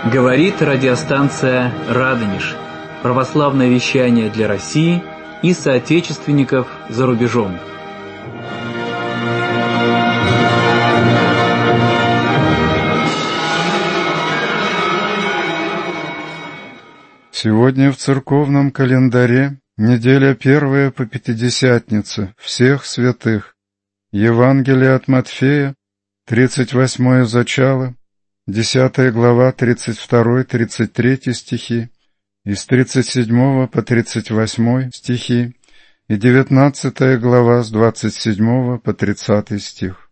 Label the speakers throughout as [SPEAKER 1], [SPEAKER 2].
[SPEAKER 1] Говорит радиостанция «Радонеж». Православное вещание для России и соотечественников за рубежом.
[SPEAKER 2] Сегодня в церковном календаре неделя первая по Пятидесятнице всех святых. Евангелие от Матфея, 38 зачало, 10 глава, 32-33 стихи, из 37 по 38 стихи, и 19 глава с 27 по 30 стих.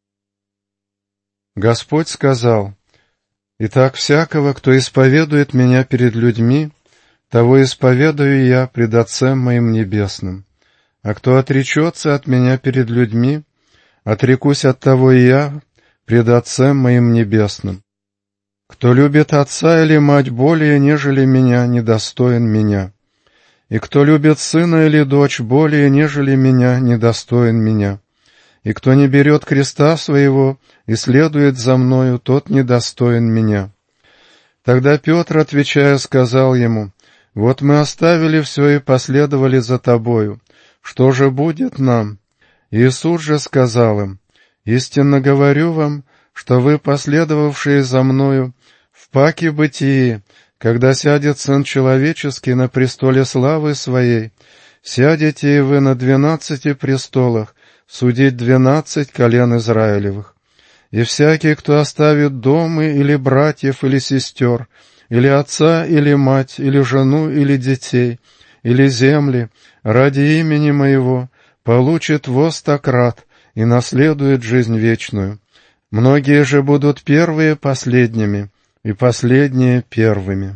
[SPEAKER 2] Господь сказал: «Итак, всякого, кто исповедует Меня перед людьми, того исповедую Я пред Отцем Моим Небесным. А кто отречется от Меня перед людьми, отрекусь от того и Я пред Отцем Моим Небесным. Кто любит отца или мать более, нежели Меня, недостоин Меня. И кто любит сына или дочь более, нежели Меня, недостоин Меня. И кто не берет креста своего и следует за Мною, тот недостоин Меня». Тогда Петр, отвечая, сказал ему: «Вот мы оставили все и последовали за Тобою. Что же будет нам?» Иисус же сказал им: «Истинно говорю вам, что вы, последовавшие за Мною, в паке бытии, когда сядет Сын Человеческий на престоле славы Своей, сядете и вы на 12 престолах, судить 12 колен Израилевых. И всякий, кто оставит дома или братьев, или сестер, или отца, или мать, или жену, или детей, или земли, ради имени Моего, получит во 100 крат и наследует жизнь вечную. Многие же будут первые последними, и последние первыми».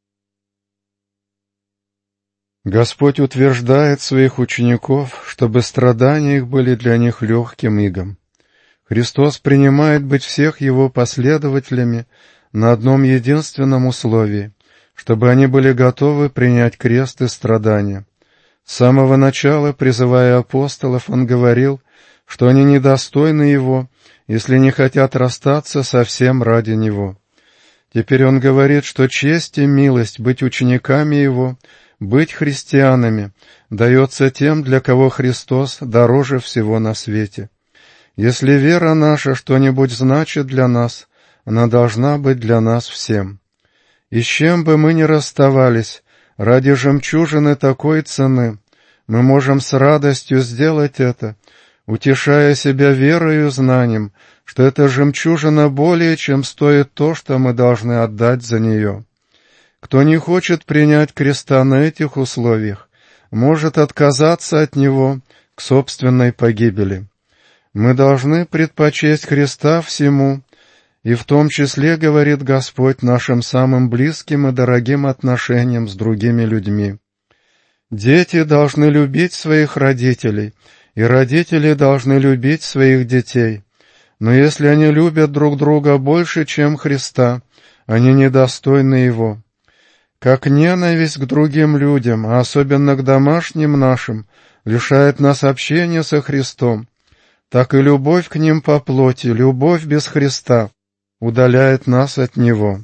[SPEAKER 2] Господь утверждает своих учеников, чтобы страдания их были для них легким игом. Христос принимает быть всех Его последователями на одном единственном условии, чтобы они были готовы принять крест и страдания. С самого начала, призывая апостолов, Он говорил, что они недостойны Его, если не хотят расстаться совсем ради Него. Теперь Он говорит, что честь и милость быть учениками Его, быть христианами, дается тем, для кого Христос дороже всего на свете. Если вера наша что-нибудь значит для нас, она должна быть для нас всем. И с чем бы мы ни расставались, ради жемчужины такой цены, мы можем с радостью сделать это, утешая себя верою и знанием, что эта жемчужина более чем стоит то, что мы должны отдать за нее. Кто не хочет принять креста на этих условиях, может отказаться от него к собственной погибели. Мы должны предпочесть Христа всему, и в том числе, говорит Господь, нашим самым близким и дорогим отношениям с другими людьми. Дети должны любить своих родителей, и родители должны любить своих детей. Но если они любят друг друга больше, чем Христа, они недостойны Его. Как ненависть к другим людям, а особенно к домашним нашим, лишает нас общения со Христом, так и любовь к ним по плоти, любовь без Христа, удаляет нас от Него.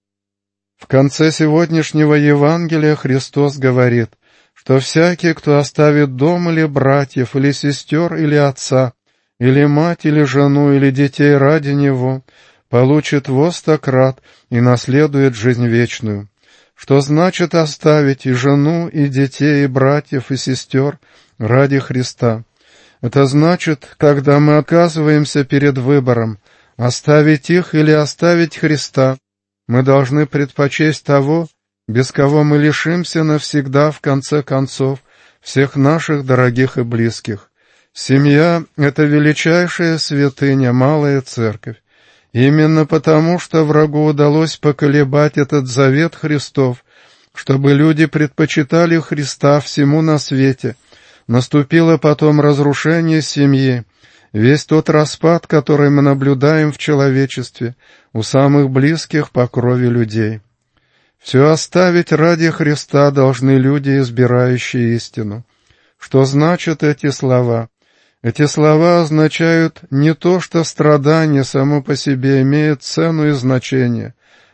[SPEAKER 2] В конце сегодняшнего Евангелия Христос говорит, что всякий, кто оставит дом или братьев, или сестер, или отца, или мать, или жену, или детей ради Него, получит во 100 крат и наследует жизнь вечную. Что значит оставить и жену, и детей, и братьев, и сестер ради Христа? Это значит, когда мы оказываемся перед выбором, оставить их или оставить Христа, мы должны предпочесть того, без кого мы лишимся навсегда, в конце концов, всех наших дорогих и близких. Семья — это величайшая святыня, малая церковь. Именно потому, что врагу удалось поколебать этот завет Христов, чтобы люди предпочитали Христа всему на свете, наступило потом разрушение семьи, весь тот распад, который мы наблюдаем в человечестве, у самых близких по крови людей. Все оставить ради Христа должны люди, избирающие истину. Что значат эти слова? Эти слова означают не то, что страдание само по себе имеет цену и значение,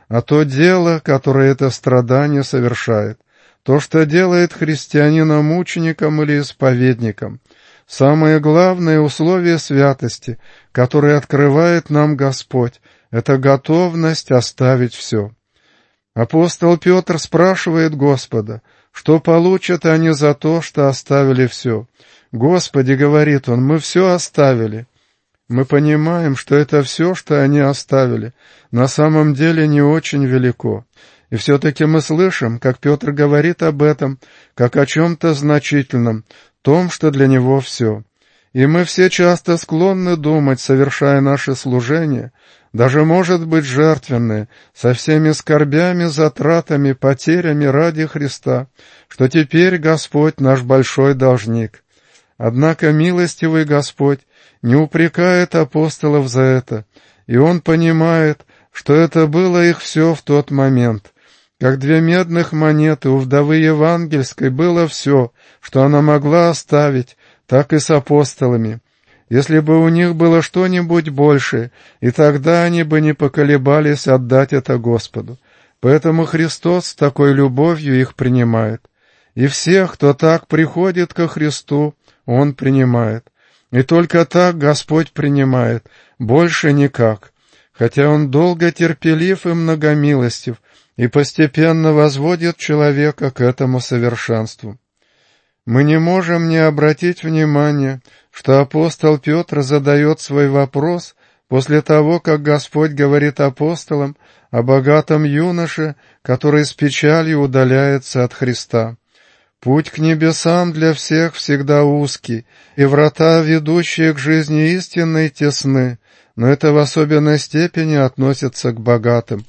[SPEAKER 2] а то дело, которое это страдание совершает, то, что делает христианина мучеником или исповедником, самое главное условие святости, которое открывает нам Господь, это готовность оставить все. Апостол Петр спрашивает Господа, что получат они за то, что оставили все. «Господи, — говорит он, — мы все оставили». Мы понимаем, что это все, что они оставили, на самом деле не очень велико. И все-таки мы слышим, как Петр говорит об этом, как о чем-то значительном, том, что для него все. И мы все часто склонны думать, совершая наше служение, даже, может быть, жертвенное, со всеми скорбями, затратами, потерями ради Христа, что теперь Господь наш большой должник. Однако милостивый Господь не упрекает апостолов за это, и Он понимает, что это было их все в тот момент. Как 2 медных монеты у вдовы Евангельской было все, что она могла оставить, так и с апостолами. Если бы у них было что-нибудь большее, и тогда они бы не поколебались отдать это Господу. Поэтому Христос с такой любовью их принимает. И всех, кто так приходит ко Христу, Он принимает. И только так Господь принимает, больше никак. Хотя Он долго терпелив и многомилостив, и постепенно возводит человека к этому совершенству. Мы не можем не обратить внимание, что апостол Петр задает свой вопрос после того, как Господь говорит апостолам о богатом юноше, который с печалью удаляется от Христа. Путь к небесам для всех всегда узкий, и врата, ведущие к жизни истинной, тесны, но это в особенной степени относится к богатым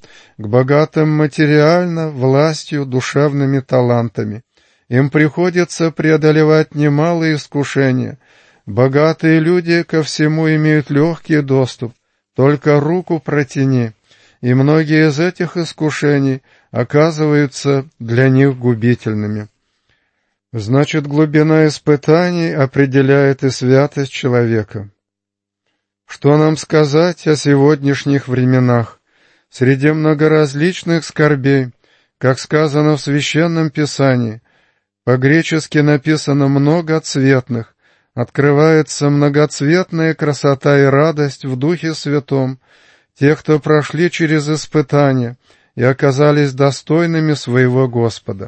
[SPEAKER 2] материально, властью, душевными талантами. Им приходится преодолевать немалые искушения. Богатые люди ко всему имеют легкий доступ, только руку протяни, и многие из этих искушений оказываются для них губительными. Значит, глубина испытаний определяет и святость человека. Что нам сказать о сегодняшних временах? Среди многоразличных скорбей, как сказано в Священном Писании, по-гречески написано «многоцветных», открывается многоцветная красота и радость в Духе Святом, тех, кто прошли через испытания и оказались достойными своего Господа.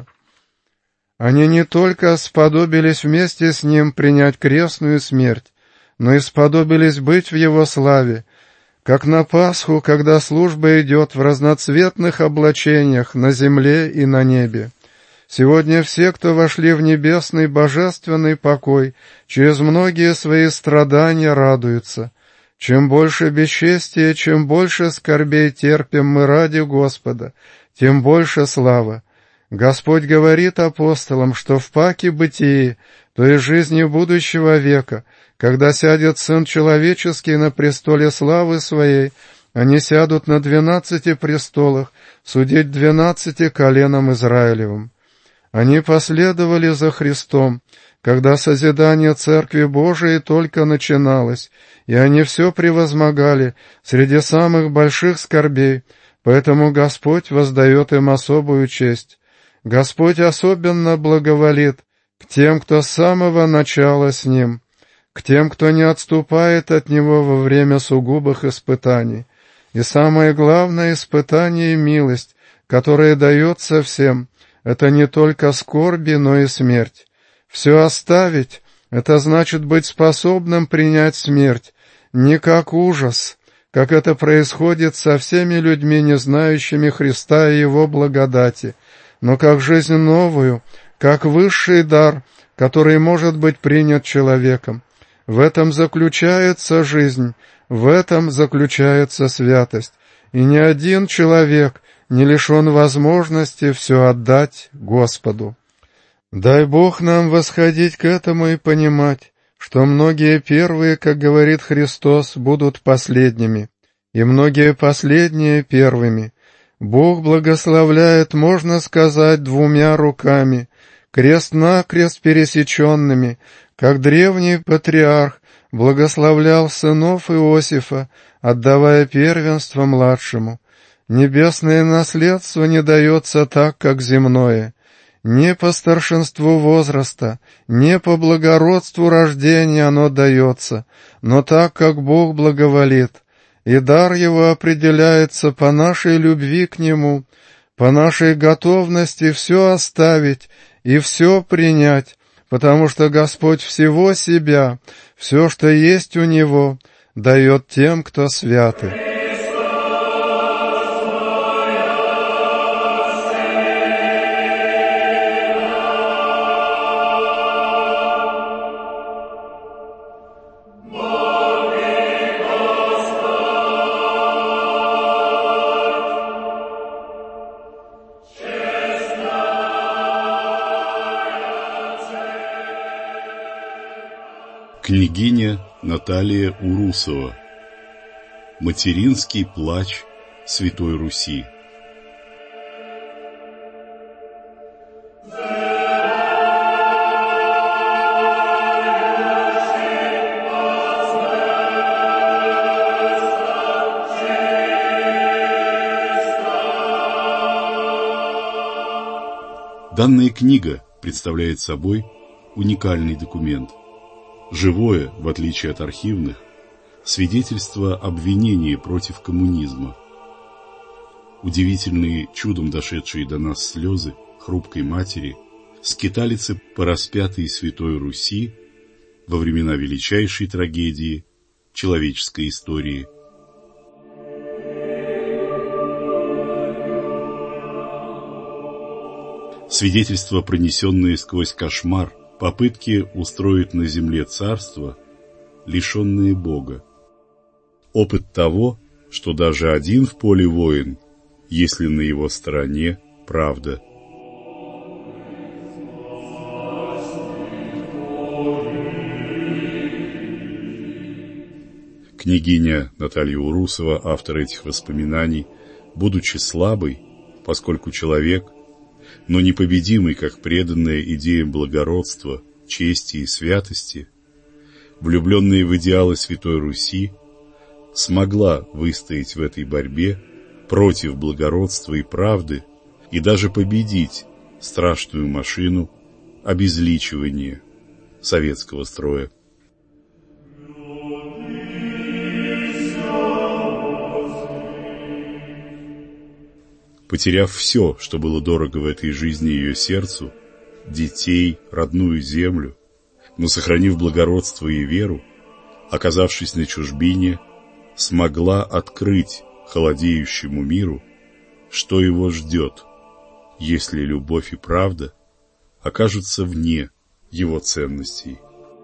[SPEAKER 2] Они не только сподобились вместе с Ним принять крестную смерть, но и сподобились быть в Его славе, как на Пасху, когда служба идет в разноцветных облачениях на земле и на небе. Сегодня все, кто вошли в небесный божественный покой, через многие свои страдания радуются. Чем больше бесчестия, чем больше скорбей терпим мы ради Господа, тем больше слава. Господь говорит апостолам, что в паке бытии, то есть жизни будущего века, когда сядет Сын Человеческий на престоле славы Своей, они сядут на 12 престолах, судить 12 коленам Израилевым. Они последовали за Христом, когда созидание Церкви Божией только начиналось, и они все превозмогали среди самых больших скорбей, поэтому Господь воздает им особую честь. Господь особенно благоволит к тем, кто с самого начала с Ним, к тем, кто не отступает от Него во время сугубых испытаний. И самое главное испытание и милость, которая дается всем, это не только скорби, но и смерть. Все оставить — это значит быть способным принять смерть, не как ужас, как это происходит со всеми людьми, не знающими Христа и Его благодати, но как жизнь новую, как высший дар, который может быть принят человеком. В этом заключается жизнь, в этом заключается святость, и ни один человек не лишен возможности все отдать Господу. Дай Бог нам восходить к этому и понимать, что многие первые, как говорит Христос, будут последними, и многие последние первыми. Бог благословляет, можно сказать, 2 руками, крест-накрест пересеченными, как древний патриарх благословлял сынов Иосифа, отдавая первенство младшему. Небесное наследство не дается так, как земное, не по старшинству возраста, не по благородству рождения оно дается, но так, как Бог благоволит, и дар его определяется по нашей любви к Нему, по нашей готовности все оставить и все принять, потому что Господь всего себя, все, что есть у Него, дает тем, кто святы.
[SPEAKER 3] Княгиня Наталья Урусова. Материнский плач Святой Руси. Данная книга представляет собой уникальный документ. Живое, в отличие от архивных, свидетельство обвинения против коммунизма. Удивительные, чудом дошедшие до нас слезы хрупкой матери, скиталицы по распятой Святой Руси во времена величайшей трагедии человеческой истории. Свидетельства, пронесенные сквозь кошмар, попытки устроить на земле царство, лишенные Бога. Опыт того, что даже один в поле воин, если на его стороне правда. Княгиня Наталья Урусова, автор этих воспоминаний, будучи слабой, поскольку человек, но непобедимый, как преданная идеям благородства, чести и святости, влюбленная в идеалы Святой Руси, смогла выстоять в этой борьбе против благородства и правды и даже победить страшную машину обезличивания советского строя. Потеряв все, что было дорого в этой жизни ее сердцу, детей, родную землю, но сохранив благородство и веру, оказавшись на чужбине, смогла открыть холодеющему миру, что его ждет, если любовь и правда окажутся вне его ценностей.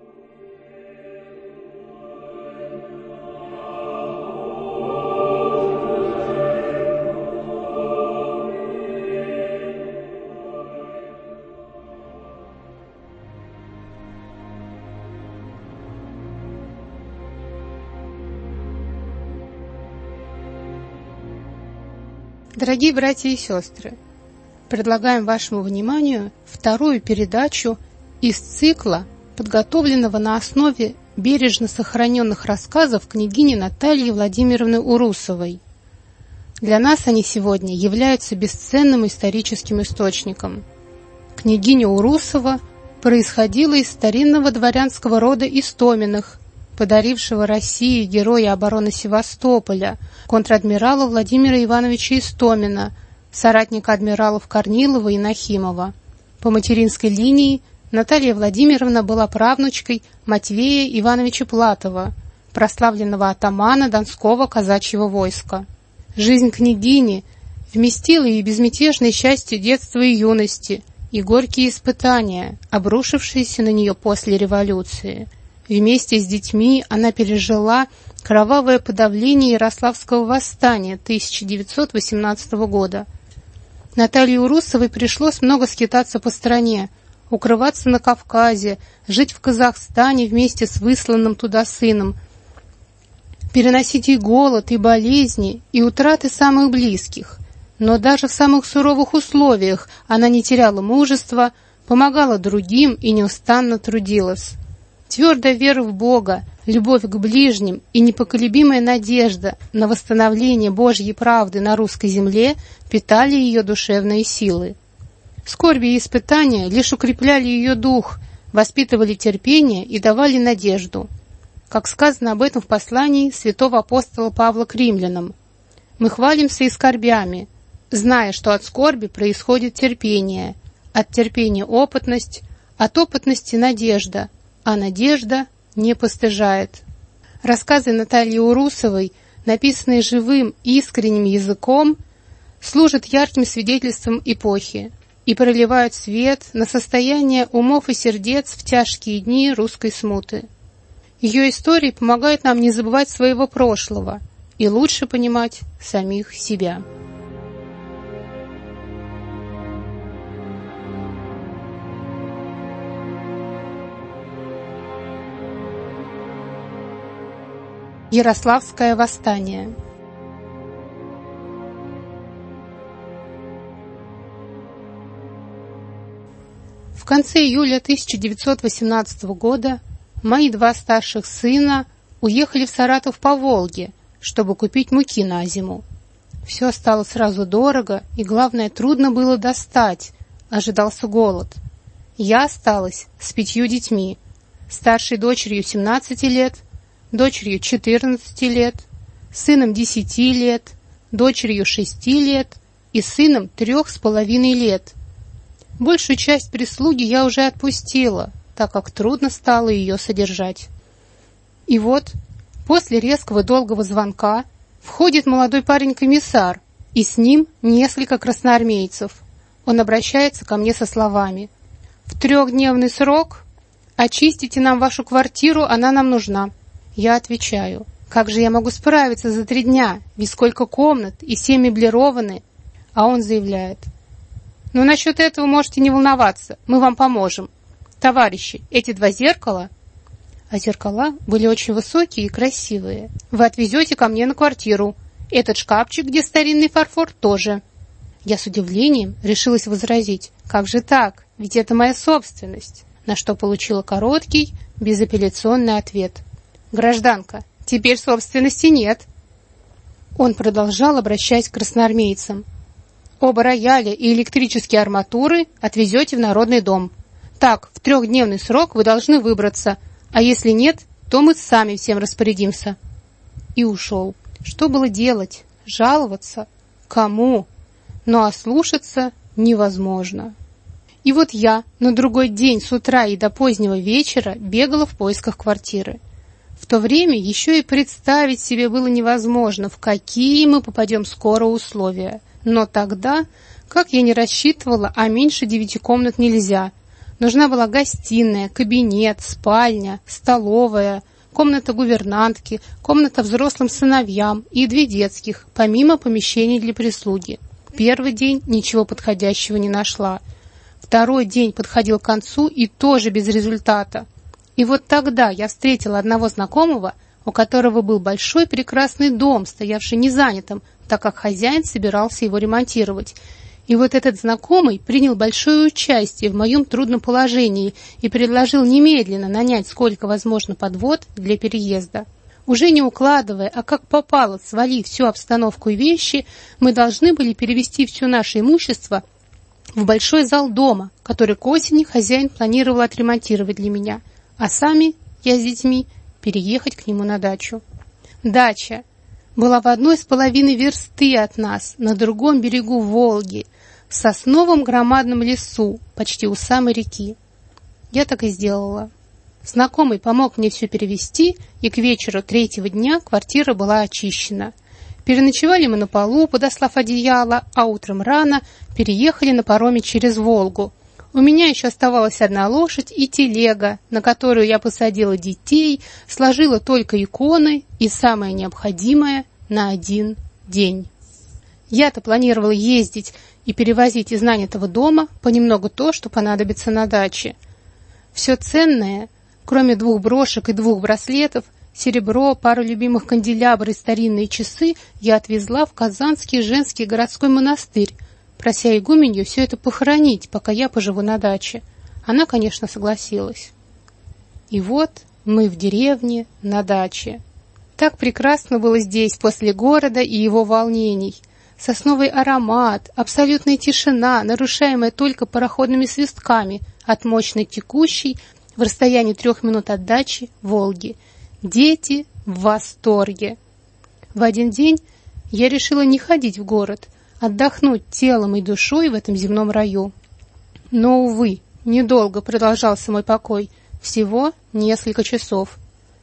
[SPEAKER 4] Дорогие братья и сестры, предлагаем вашему вниманию вторую передачу из цикла, подготовленного на основе бережно сохраненных рассказов княгини Натальи Владимировны Урусовой. Для нас они сегодня являются бесценным историческим источником. Княгиня Урусова происходила из старинного дворянского рода Истоминых, подарившего России героя обороны Севастополя, контр-адмирала Владимира Ивановича Истомина, соратника адмиралов Корнилова и Нахимова. По материнской линии Наталья Владимировна была правнучкой Матвея Ивановича Платова, прославленного атамана Донского казачьего войска. Жизнь княгини вместила и безмятежное счастье детства и юности, и горькие испытания, обрушившиеся на нее после революции. Вместе с детьми она пережила кровавое подавление Ярославского восстания 1918 года. Наталье Урусовой пришлось много скитаться по стране, укрываться на Кавказе, жить в Казахстане вместе с высланным туда сыном, переносить и голод, и болезни, и утраты самых близких. Но даже в самых суровых условиях она не теряла мужества, помогала другим и неустанно трудилась. Твердая вера в Бога, любовь к ближним и непоколебимая надежда на восстановление Божьей правды на русской земле питали ее душевные силы. Скорби и испытания лишь укрепляли ее дух, воспитывали терпение и давали надежду. Как сказано об этом в послании святого апостола Павла к римлянам: «Мы хвалимся и скорбями, зная, что от скорби происходит терпение, от терпения опытность, от опытности надежда, а надежда не постыжает». Рассказы Натальи Урусовой, написанные живым, искренним языком, служат ярким свидетельством эпохи и проливают свет на состояние умов и сердец в тяжкие дни русской смуты. Ее истории помогают нам не забывать своего прошлого и лучше понимать самих себя. Ярославское восстание. В конце июля 1918 года мои два старших сына уехали в Саратов по Волге, чтобы купить муки на зиму. Все стало сразу дорого, и, главное, трудно было достать, ожидался голод. Я осталась с 5 детьми, старшей дочерью 17 лет, дочерью 14 лет, сыном 10 лет, дочерью 6 лет и сыном 3,5 лет. Большую часть прислуги я уже отпустила, так как трудно стало ее содержать. И вот, после резкого долгого звонка, входит молодой парень-комиссар, и с ним несколько красноармейцев. Он обращается ко мне со словами: «В 3-дневный срок очистите нам вашу квартиру, она нам нужна». Я отвечаю: «Как же я могу справиться за 3 дня, ведь сколько комнат, и все меблированы?» А он заявляет: «Ну, насчет этого можете не волноваться, мы вам поможем. Товарищи, эти 2 зеркала...» А зеркала были очень высокие и красивые. «Вы отвезете ко мне на квартиру. Этот шкафчик, где старинный фарфор, тоже». Я с удивлением решилась возразить: «Как же так? Ведь это моя собственность». На что получила короткий, безапелляционный ответ: «Гражданка, теперь собственности нет». Он продолжал, обращаясь к красноармейцам: «Оба рояля и электрические арматуры отвезете в Народный дом. Так, в 3-дневный срок вы должны выбраться, а если нет, то мы сами всем распорядимся». И ушел. Что было делать? Жаловаться? Кому? Но ослушаться невозможно. И вот я на другой день с утра и до позднего вечера бегала в поисках квартиры. В то время еще и представить себе было невозможно, в какие мы попадем скоро условия. Но тогда, как я не рассчитывала, а меньше 9 комнат нельзя. Нужна была гостиная, кабинет, спальня, столовая, комната гувернантки, комната взрослым сыновьям и 2 детских, помимо помещений для прислуги. Первый день ничего подходящего не нашла. Второй день подходил к концу и тоже без результата. И вот тогда я встретила одного знакомого, у которого был большой прекрасный дом, стоявший незанятым, так как хозяин собирался его ремонтировать. И вот этот знакомый принял большое участие в моем трудном положении и предложил немедленно нанять сколько возможно подвод для переезда. Уже не укладывая, а как попало, свалив всю обстановку и вещи, мы должны были перевести все наше имущество в большой зал дома, который к осени хозяин планировал отремонтировать для меня, а сами, я с детьми, переехать к нему на дачу. Дача была в 1,5 версты от нас, на другом берегу Волги, в сосновом громадном лесу, почти у самой реки. Я так и сделала. Знакомый помог мне все перевести, и к вечеру 3-го дня квартира была очищена. Переночевали мы на полу, подослав одеяло, а утром рано переехали на пароме через Волгу. У меня еще оставалась 1 лошадь и телега, на которую я посадила детей, сложила только иконы и самое необходимое на 1 день. Я-то планировала ездить и перевозить из нанятого дома понемногу то, что понадобится на даче. Все ценное, кроме 2 брошек и 2 браслетов, серебро, пару любимых канделябр и старинные часы, я отвезла в Казанский женский городской монастырь, прося игуменью все это похоронить, пока я поживу на даче. Она, конечно, согласилась. И вот мы в деревне, на даче. Так прекрасно было здесь после города и его волнений. Сосновый аромат, абсолютная тишина, нарушаемая только пароходными свистками от мощной текущей в расстоянии 3 минут от дачи Волги. Дети в восторге. В один день я решила не ходить в город, отдохнуть телом и душой в этом земном раю. Но, увы, недолго продолжался мой покой, всего несколько часов.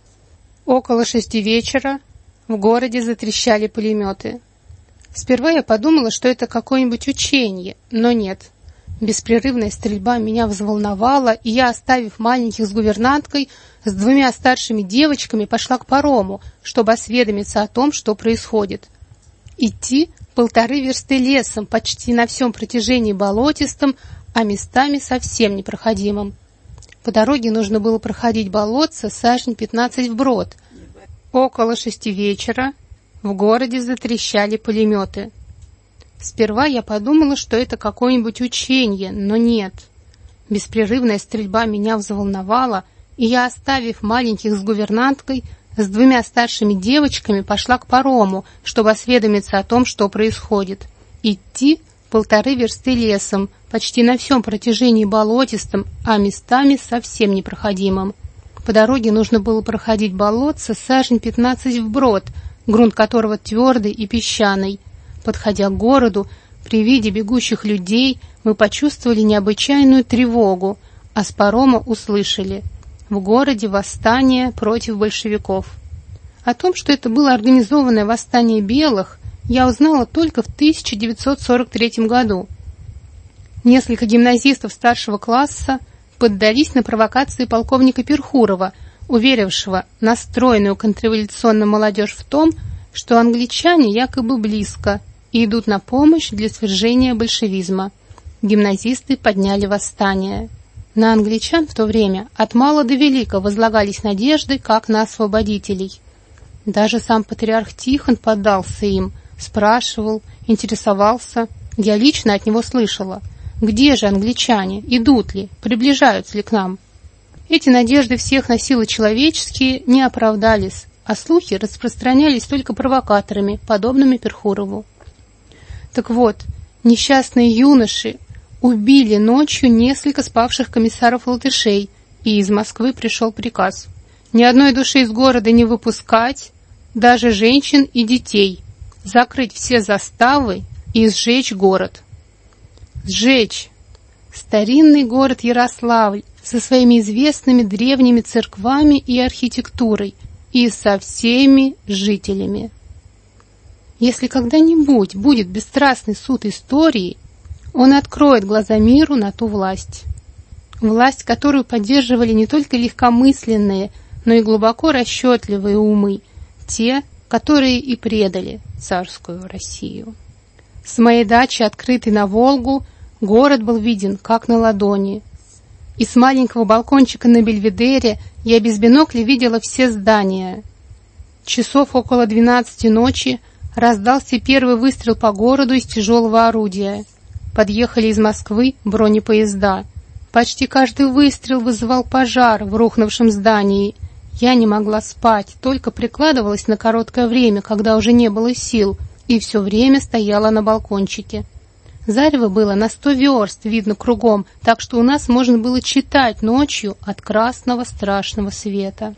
[SPEAKER 4] Около 6 вечера в городе затрещали пулеметы. Сперва я подумала, что это какое-нибудь учение, но нет. Беспрерывная стрельба меня взволновала, и я, оставив маленьких с гувернанткой, с 2 старшими девочками, пошла к парому, чтобы осведомиться о том, что происходит. Идти 1,5 версты лесом, почти на всем протяжении болотистым, а местами совсем непроходимым. По дороге нужно было проходить болотце сажень 15 вброд. Около 6 вечера в городе затрещали пулеметы. Сперва я подумала, что это какое-нибудь учение, но нет. Беспрерывная стрельба меня взволновала, и я, оставив маленьких с гувернанткой, с 2 старшими девочками, пошла к парому, чтобы осведомиться о том, что происходит. Идти 1,5 версты лесом, почти на всем протяжении болотистым, а местами совсем непроходимым. По дороге нужно было проходить болотце сажень 15 вброд, грунт которого твердый и песчаный. Подходя к городу, при виде бегущих людей мы почувствовали необычайную тревогу, а с парома услышали: в городе восстание против большевиков. О том, что это было организованное восстание белых, я узнала только в 1943 году. Несколько гимназистов старшего класса поддались на провокации полковника Перхурова, уверившего настроенную контрреволюционную молодежь в том, что англичане якобы близко и идут на помощь для свержения большевизма. Гимназисты подняли восстание. На англичан в то время от мала до велика возлагались надежды, как на освободителей. Даже сам патриарх Тихон поддался им, спрашивал, интересовался. Я лично от него слышала: где же англичане, идут ли, приближаются ли к нам? Эти надежды всех на силы человеческие не оправдались, а слухи распространялись только провокаторами, подобными Перхурову. Так вот, несчастные юноши убили ночью несколько спавших комиссаров-латышей, и из Москвы пришел приказ: ни одной души из города не выпускать, даже женщин и детей, закрыть все заставы и сжечь город. Сжечь старинный город Ярославль со своими известными древними церквами и архитектурой, и со всеми жителями. Если когда-нибудь будет бесстрастный суд истории, он откроет глаза миру на ту власть. Власть, которую поддерживали не только легкомысленные, но и глубоко расчетливые умы, те, которые и предали царскую Россию. С моей дачи, открытой на Волгу, город был виден как на ладони. И с маленького балкончика на Бельведере я без бинокля видела все здания. Часов около 12 ночи раздался первый выстрел по городу из тяжелого орудия. Подъехали из Москвы бронепоезда. Почти каждый выстрел вызывал пожар в рухнувшем здании. Я не могла спать, только прикладывалась на короткое время, когда уже не было сил, и все время стояла на балкончике. Зарево было на 100 верст видно кругом, так что у нас можно было читать ночью от красного страшного света.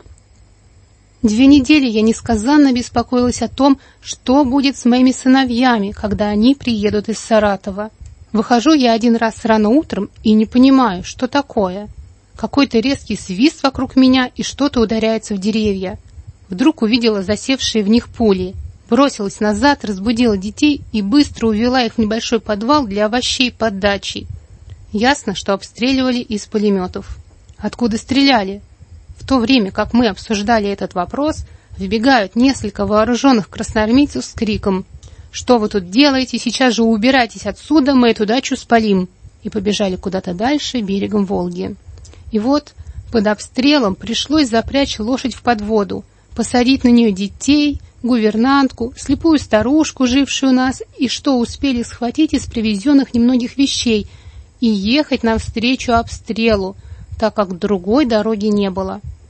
[SPEAKER 4] 2 недели я несказанно беспокоилась о том, что будет с моими сыновьями, когда они приедут из Саратова. Выхожу я один раз рано утром и не понимаю, что такое. Какой-то резкий свист вокруг меня, и что-то ударяется в деревья. Вдруг увидела засевшие в них пули. Бросилась назад, разбудила детей и быстро увела их в небольшой подвал для овощей под дачей. Ясно, что обстреливали из пулеметов. Откуда стреляли? В то время, как мы обсуждали этот вопрос, вбегают несколько вооруженных красноармейцев с криком: «Что вы тут делаете? Сейчас же убирайтесь отсюда, мы эту дачу спалим!» И побежали куда-то дальше берегом Волги. И вот под обстрелом пришлось запрячь лошадь в подводу, посадить на нее детей, гувернантку, слепую старушку, жившую у нас, и что успели схватить из привезенных немногих вещей, и ехать навстречу обстрелу, так как другой дороги не было.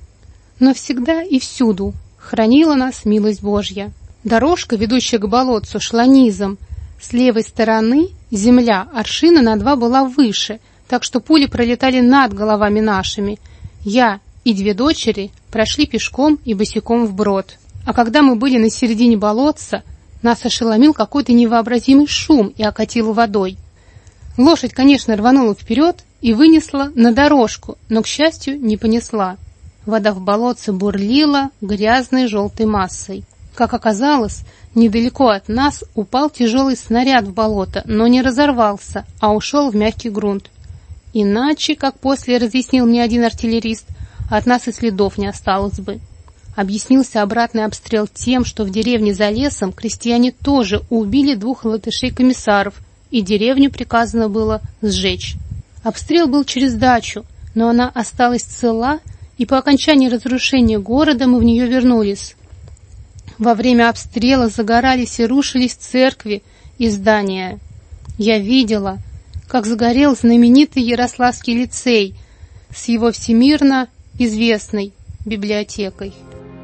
[SPEAKER 4] но всегда и всюду хранила нас милость Божья. Дорожка, ведущая к болотцу, шла низом. С левой стороны земля аршина на 2 была выше, так что пули пролетали над головами нашими. Я и 2 дочери прошли пешком и босиком вброд. А когда мы были на середине болотца, нас ошеломил какой-то невообразимый шум и окатило водой. Лошадь, конечно, рванула вперед и вынесла на дорожку, но, к счастью, не понесла. Вода в болотце бурлила грязной желтой массой. Как оказалось, недалеко от нас упал тяжелый снаряд в болото, но не разорвался, а ушел в мягкий грунт. Иначе, как после разъяснил мне один артиллерист, от нас и следов не осталось бы. Объяснился обратный обстрел тем, что в деревне за лесом крестьяне тоже убили 2 латышей-комиссаров, и деревню приказано было сжечь. Обстрел был через дачу, но она осталась цела, и по окончании разрушения города мы в нее вернулись. Во время обстрела загорались и рушились церкви и здания. Я видела, как загорел знаменитый Ярославский лицей с его всемирно известной библиотекой.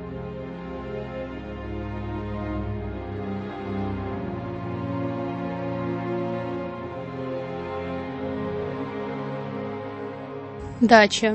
[SPEAKER 4] Дача.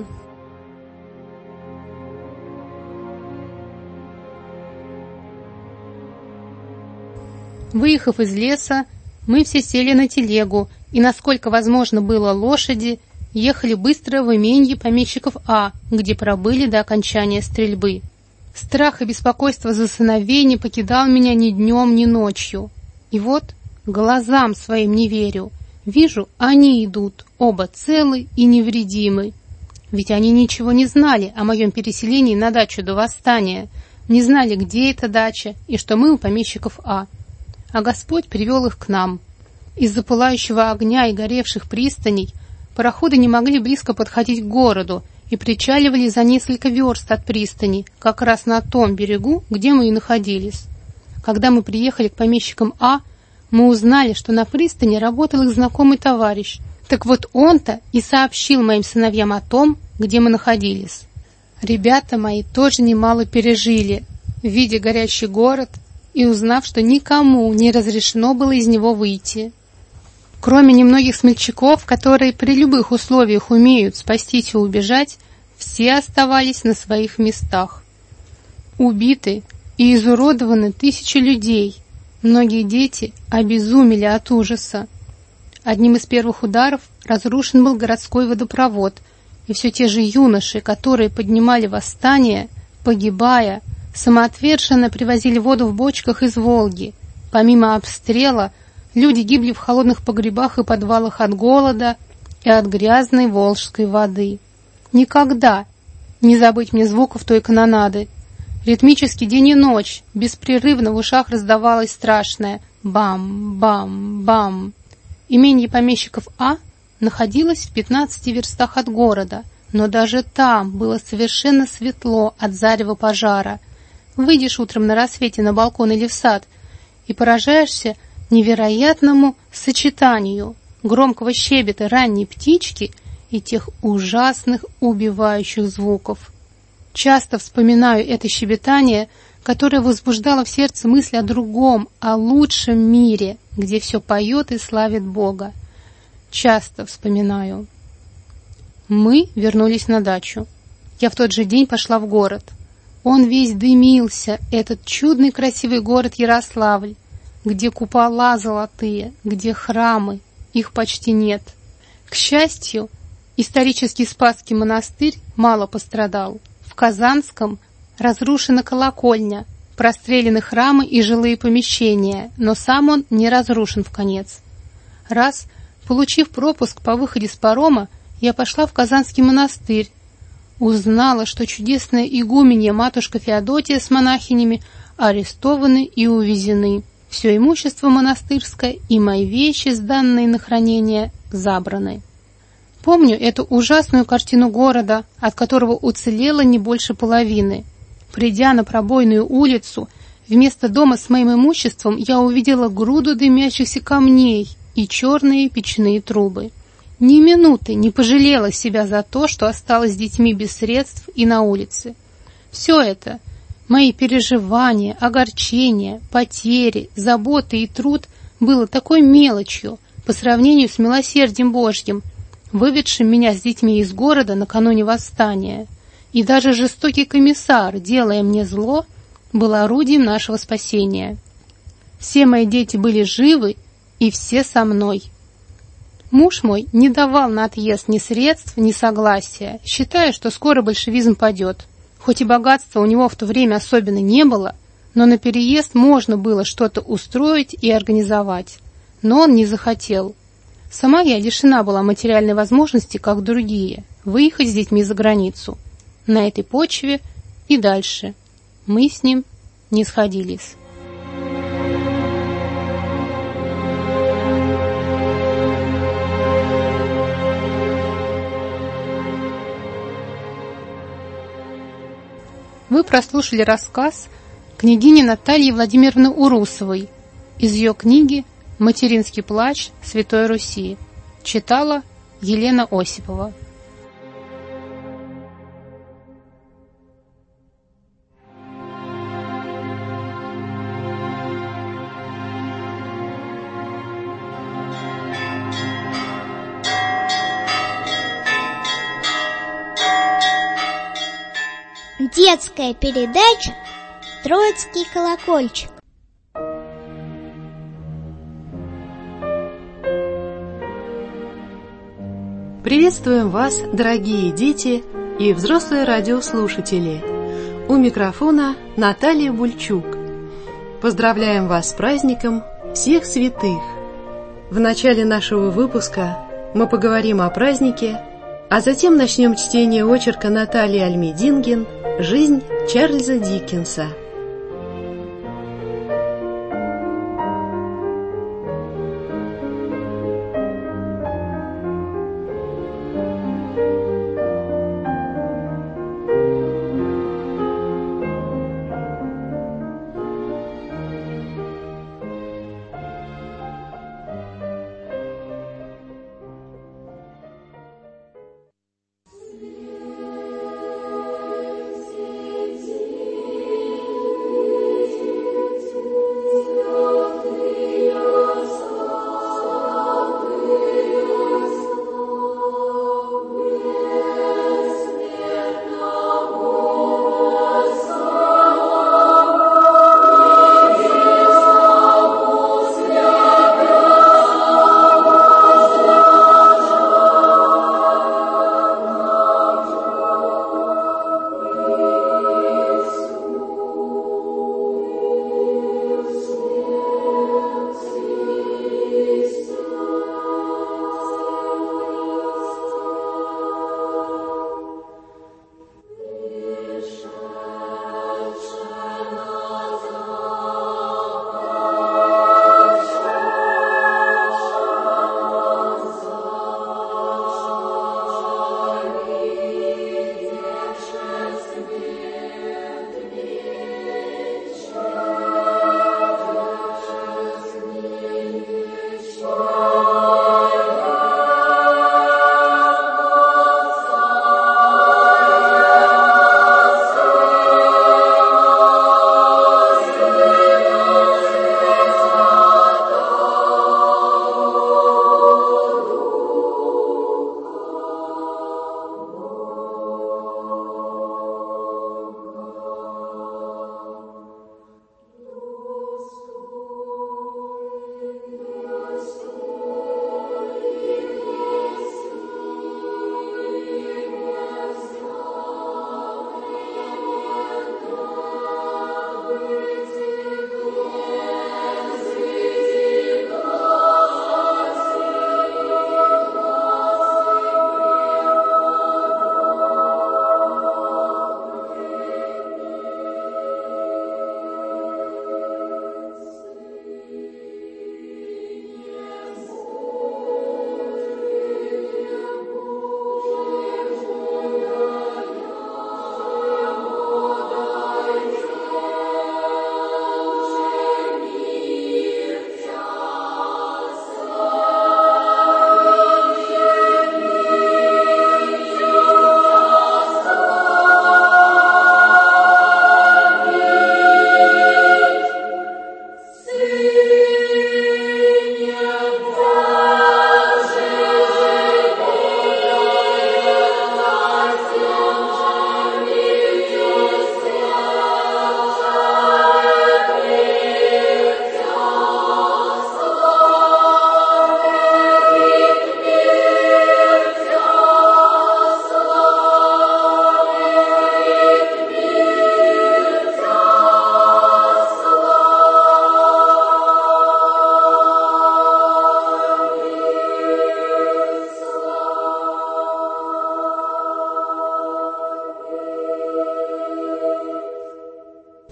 [SPEAKER 4] Выехав из леса, мы все сели на телегу и, насколько возможно было лошади, ехали быстро в именье помещиков А, где пробыли до окончания стрельбы. Страх и беспокойство за сыновей не покидал меня ни днем, ни ночью. И вот глазам своим не верю. Вижу, они идут, оба целы и невредимы. Ведь они ничего не знали о моем переселении на дачу до восстания, не знали, где эта дача и что мы у помещиков А. А Господь привел их к нам. Из-за пылающего огня и горевших пристаней пароходы не могли близко подходить к городу и причаливали за несколько верст от пристани, как раз на том берегу, где мы и находились. Когда мы приехали к помещикам А, мы узнали, что на пристани работал их знакомый товарищ. Так вот он-то и сообщил моим сыновьям о том, где мы находились. Ребята мои тоже немало пережили, видя горящий город и узнав, что никому не разрешено было из него выйти. Кроме немногих смельчаков, которые при любых условиях умеют спастись и убежать, все оставались на своих местах. Убиты и изуродованы 1000 людей. Многие дети обезумели от ужаса. Одним из первых ударов разрушен был городской водопровод, и все те же юноши, которые поднимали восстание, погибая, самоотверженно привозили воду в бочках из Волги. Помимо обстрела, люди гибли в холодных погребах и подвалах от голода и от грязной волжской воды. Никогда не забыть мне звуков той канонады. Ритмически день и ночь, беспрерывно в ушах раздавалось страшное «бам-бам-бам». Именье помещиков А находилось в 15 верстах от города, но даже там было совершенно светло от зарева пожара. Выйдешь утром на рассвете на балкон или в сад и поражаешься невероятному сочетанию громкого щебета ранней птички и тех ужасных убивающих звуков. Часто вспоминаю это щебетание, которое возбуждало в сердце мысль о другом, о лучшем мире, где все поет и славит Бога. Часто вспоминаю. Мы вернулись на дачу. Я в тот же день пошла в город. Он весь дымился, этот чудный красивый город Ярославль, где купола золотые, где храмы, их почти нет. К счастью, исторический Спасский монастырь мало пострадал. В Казанском разрушена колокольня, прострелены храмы и жилые помещения, но сам он не разрушен вконец. Раз, получив пропуск по выходе с парома, я пошла в Казанский монастырь, узнала, что чудесная игуменья матушка Феодотия с монахинями арестованы и увезены. Все имущество монастырское и мои вещи, сданные на хранение, забраны. Помню эту ужасную картину города, от которого уцелело не больше половины. Придя на пробойную улицу, вместо дома с моим имуществом я увидела груду дымящихся камней и черные печные трубы. Ни минуты не пожалела себя за то, что осталась с детьми без средств и на улице. Все это, мои переживания, огорчения, потери, заботы и труд было такой мелочью по сравнению с милосердием Божьим, выведшим меня с детьми из города накануне восстания. И даже жестокий комиссар, делая мне зло, был орудием нашего спасения. Все мои дети были живы, и все со мной. Муж мой не давал на отъезд ни средств, ни согласия, считая, что скоро большевизм падет. Хоть и богатства у него в то время особенно не было, но на переезд можно было что-то устроить и организовать. Но он не захотел. Сама я лишена была материальной возможности, как другие, выехать с детьми за границу. На этой почве и дальше мы с ним не сходились. Вы прослушали рассказ княгини Натальи Владимировны Урусовой из ее книги «Материнский плач Святой Руси». Читала Елена Осипова.
[SPEAKER 5] Детская передача «Троицкий колокольчик».
[SPEAKER 6] Приветствуем вас, дорогие дети и взрослые радиослушатели. У микрофона Наталья Бульчук. Поздравляем вас с праздником всех святых. В начале нашего выпуска мы поговорим о празднике, а затем начнем чтение очерка Натальи Альмедингин «Жизнь Чарльза Диккенса».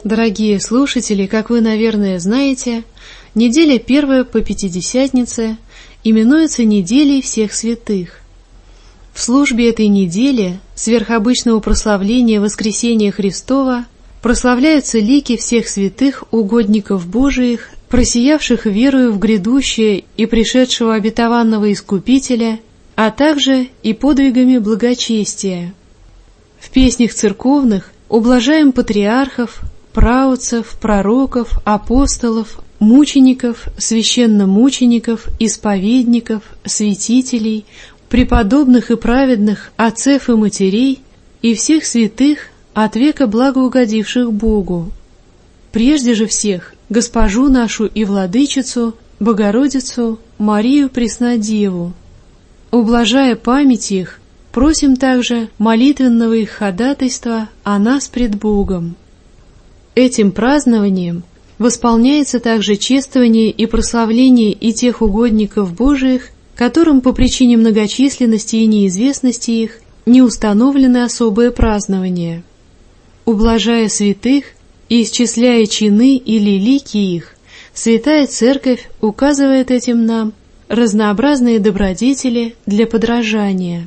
[SPEAKER 6] Дорогие слушатели, как вы, наверное, знаете, неделя 1 по Пятидесятнице именуется неделей всех святых. В службе этой недели сверхобычного прославления Воскресения Христова прославляются лики всех святых угодников Божиих, просиявших верою в грядущее и пришедшего обетованного Искупителя, а также и подвигами благочестия. В песнях церковных ублажаем патриархов, праотцев, пророков, апостолов, мучеников, священномучеников, исповедников, святителей, преподобных и праведных отцев и матерей и всех святых, от века благоугодивших Богу. Прежде же всех Госпожу нашу и Владычицу, Богородицу, Марию Преснодеву. Ублажая память их, просим также молитвенного их ходатайства о нас пред Богом. Этим празднованием восполняется также чествование и прославление и тех угодников Божиих, которым по причине многочисленности и неизвестности их не установлены особые празднования. Ублажая святых и исчисляя чины или лики их, Святая Церковь указывает этим нам разнообразные добродетели для подражания.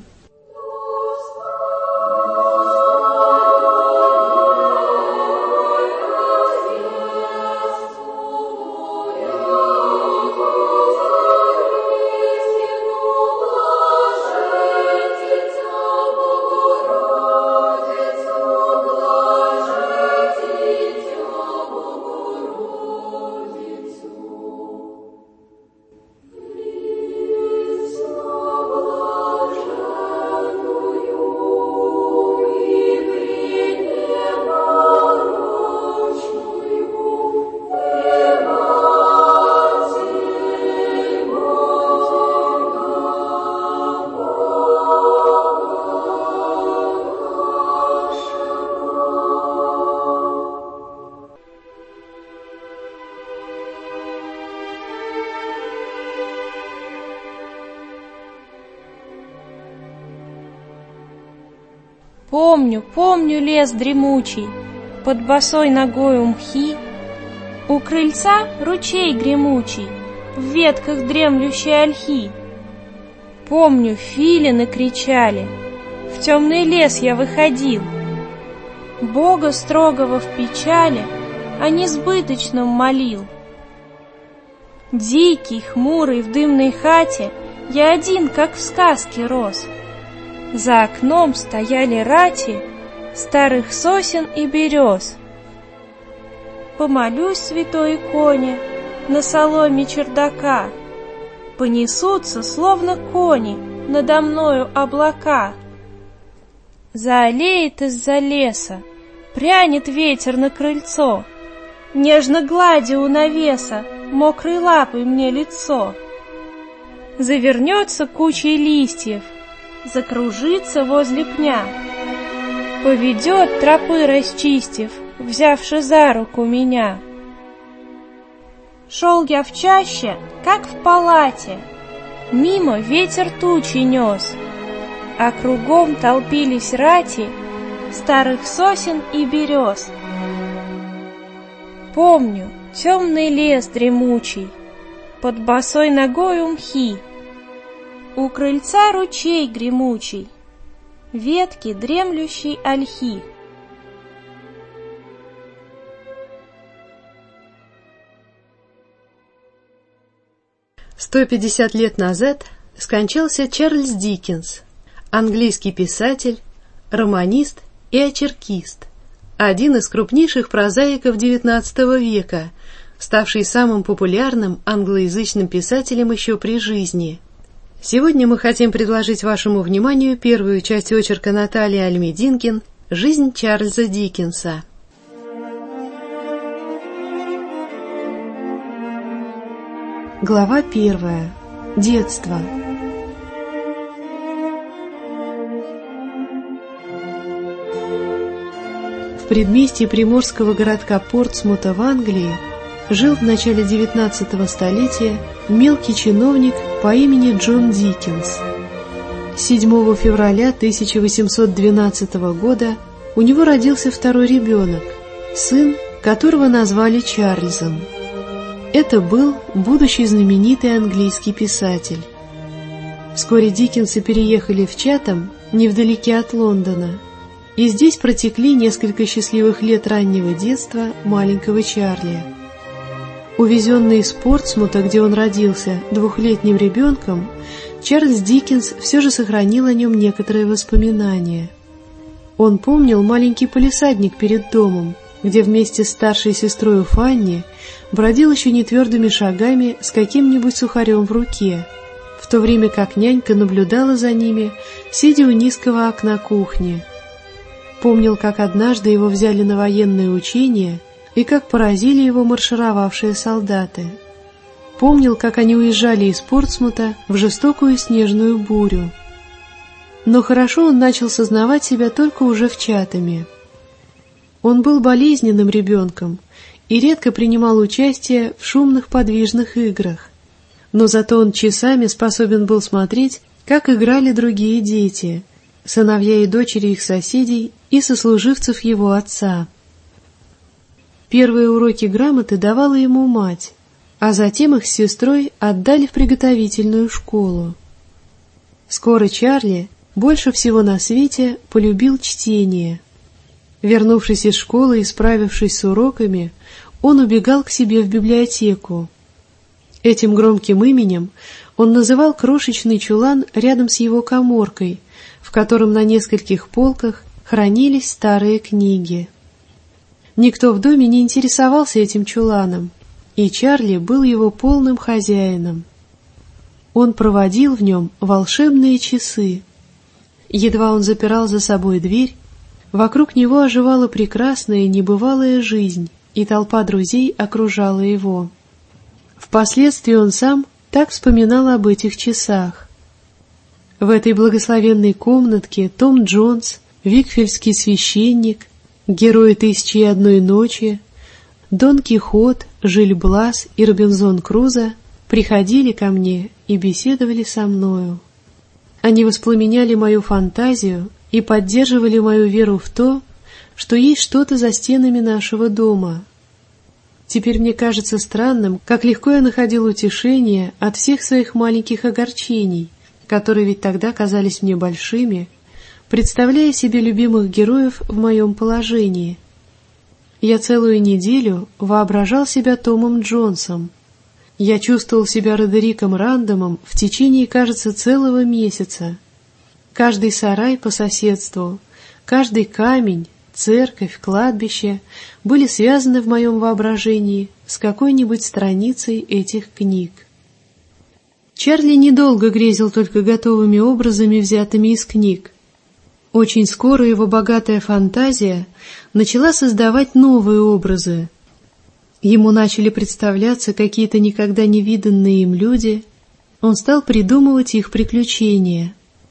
[SPEAKER 7] Помню лес дремучий, под босой ногою мхи, у крыльца ручей гремучий, в ветках дремлющей ольхи. Помню, филины кричали, в темный лес я выходил, Бога строгого в печали о несбыточном молил. Дикий, хмурый в дымной хате я один, как в сказке, рос. За окном стояли рати старых сосен и берез. Помолюсь святой иконе на соломе чердака, понесутся, словно кони, надо мною облака. Заалеет из-за леса, прянет ветер на крыльцо, нежно гладя у навеса мокрой лапой мне лицо. Завернется кучей листьев, закружится возле пня, поведет, тропы расчистив, взявши за руку меня. Шел я в чаще, как в палате, мимо ветер тучи нес, а кругом толпились рати старых сосен и берез. Помню темный лес дремучий, под босой ногою мхи, у крыльца ручей гремучий, ветки дремлющей ольхи.
[SPEAKER 6] — 150 лет назад скончался Чарльз Диккенс, английский писатель, романист и очеркист, один из крупнейших прозаиков XIX века, ставший самым популярным англоязычным писателем еще при жизни. Сегодня мы хотим предложить вашему вниманию первую часть очерка Натальи Альмединкин «Жизнь Чарльза Диккенса». Глава 1. Детство. В предместье приморского городка Портсмута в Англии жил в начале XIX столетия мелкий чиновник по имени Джон Диккенс. 7 февраля 1812 года у него родился второй ребенок, сын, которого назвали Чарльзом. Это был будущий знаменитый английский писатель. Вскоре Диккенсы переехали в Чатам, невдалеке от Лондона, и здесь протекли несколько счастливых лет раннего детства маленького Чарли. Увезенный из Портсмута, где он родился, 2-летним ребенком, Чарльз Диккенс все же сохранил о нем некоторые воспоминания. Он помнил маленький палисадник перед домом, где вместе с старшей сестрой Фанни бродил еще нетвердыми шагами с каким-нибудь сухарем в руке, в то время как нянька наблюдала за ними, сидя у низкого окна кухни. Помнил, как однажды его взяли на военные учения и как поразили его маршировавшие солдаты. Помнил, как они уезжали из Портсмута в жестокую снежную бурю. Но хорошо он начал сознавать себя только уже в Чатаме. Он был болезненным ребенком и редко принимал участие в шумных подвижных играх, но зато он часами способен был смотреть, как играли другие дети, сыновья и дочери их соседей и сослуживцев его отца. Первые уроки грамоты давала ему мать, а затем их с сестрой отдали в приготовительную школу. Скоро Чарли больше всего на свете полюбил чтение. Вернувшись из школы и справившись с уроками, он убегал к себе в библиотеку. Этим громким именем он называл крошечный чулан рядом с его каморкой, в котором на нескольких полках хранились старые книги. Никто в доме не интересовался этим чуланом, и Чарли был его полным хозяином. Он проводил в нем волшебные часы. Едва он запирал за собой дверь, вокруг него оживала прекрасная небывалая жизнь, и толпа друзей окружала его. Впоследствии он сам так вспоминал об этих часах. В этой благословенной комнатке Том Джонс, Викфельдский священник, герои «Тысячи и одной ночи», Дон Кихот, Жиль-Блас и Робинзон Крузо приходили ко мне и беседовали со мною. Они воспламеняли мою фантазию и поддерживали мою веру в то, что есть что-то за стенами нашего дома. Теперь мне кажется странным, как легко я находил утешение от всех своих маленьких огорчений, которые ведь тогда казались мне большими, представляя себе любимых героев в моем положении. Я целую неделю воображал себя Томом Джонсом. Я чувствовал себя Родериком Рандомом в течение, кажется, целого месяца. Каждый сарай по соседству, каждый камень, церковь, кладбище были связаны в моем воображении с какой-нибудь страницей этих книг. Чарли недолго грезил только готовыми образами, взятыми из книг. Очень скоро его богатая фантазия начала создавать новые образы. Ему начали представляться какие-то никогда не виданные им люди, он стал придумывать их приключения.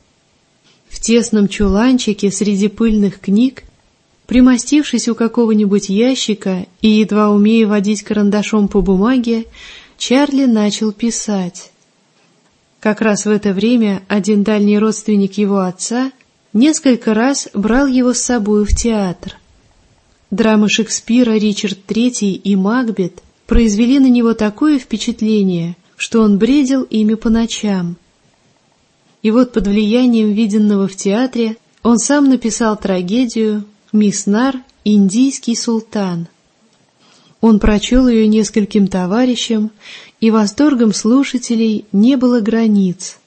[SPEAKER 6] В тесном чуланчике среди пыльных книг, примостившись у какого-нибудь ящика и едва умея водить карандашом по бумаге, Чарли начал писать. Как раз в это время один дальний родственник его отца несколько раз брал его с собой в театр. Драмы Шекспира «Ричард III» и «Макбет» произвели на него такое впечатление, что он бредил ими по ночам. И вот под влиянием виденного в театре он сам написал трагедию «Мисс Нар. Индийский султан». Он прочел ее нескольким товарищам, и восторгом слушателей не было границ.